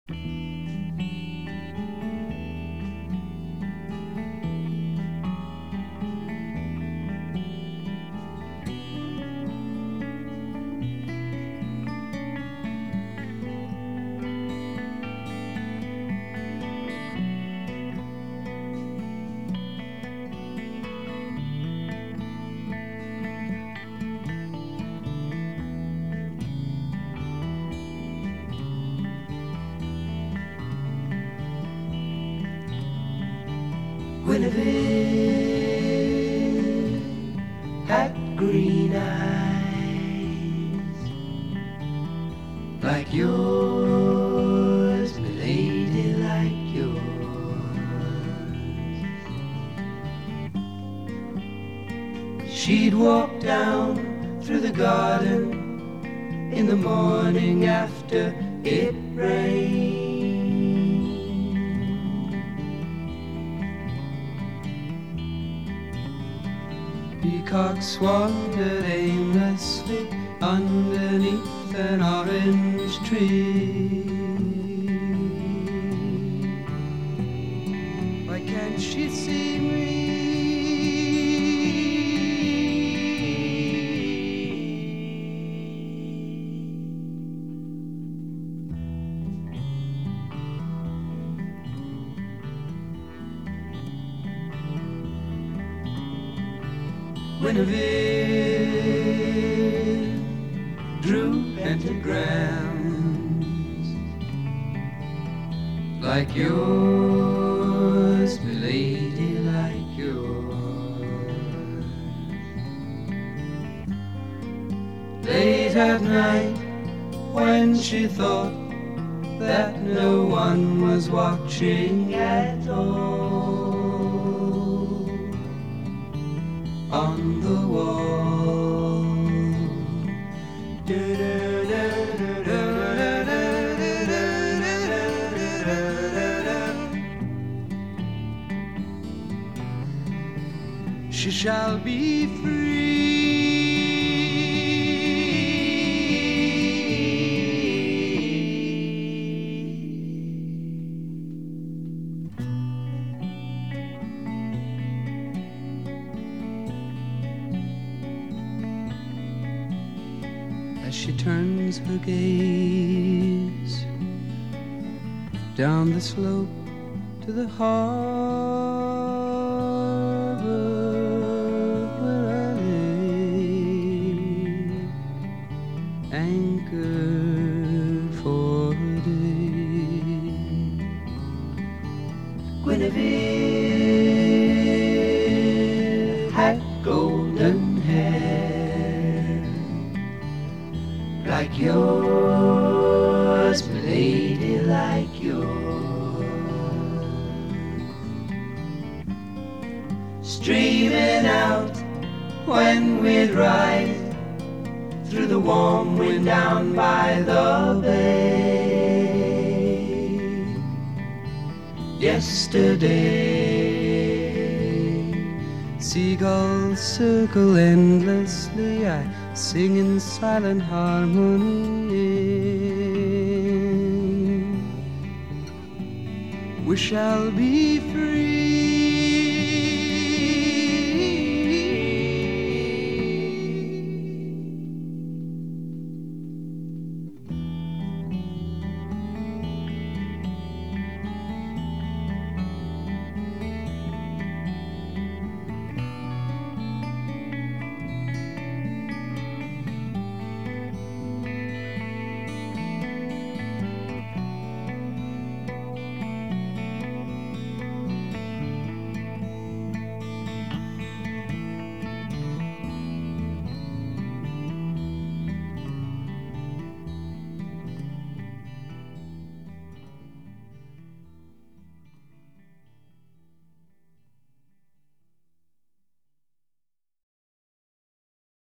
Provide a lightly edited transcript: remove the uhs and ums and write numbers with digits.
Guinevere had green eyes like yours, milady, like yours. She'd walk down through the garden in the morning after it rained. Peacocks wandered aimlessly underneath an orange tree. Why can't she see me? Guinevere drew pentagrams like yours, milady, like yours. Late at night, when she thought that no one was watching at all, on the wall, she shall be free. As she turns her gaze down the slope to the harbor where I lay, anchored for a day. Guinevere had golden hair like yours, milady, like yours, streaming out when we'd ride through the warm wind down by the bay. Yesterday, seagulls circle endlessly, I sing in silent harmony. We shall be free.